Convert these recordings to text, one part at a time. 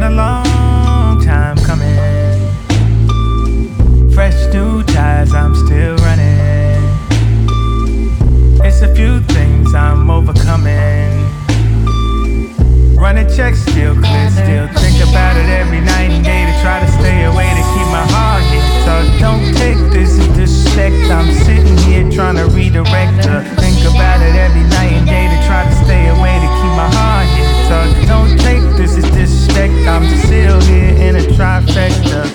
been a long time coming. Fresh new tires, I'm still running. It's a few things I'm overcoming. Running checks, still clear, still think about it every night and day to try to stay away to keep my heart hit. So don't take this as disrespect. I'm sitting here trying to redirect her. Think about it every night and day to try to stay away to keep my heart hit. So don't take this as disrespect. I'm still here in a trifecta.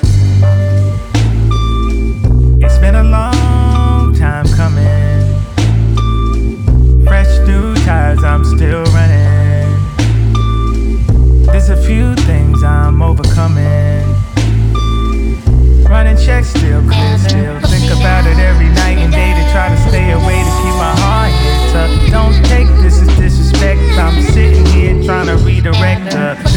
It's been a long time coming. Fresh new tires, I'm still running. There's a few things I'm overcoming. Running checks, still clear, still think about it every night and day to try to stay away to keep my heart hit. Don't take this as disrespect. I'm sitting here trying to redirect her.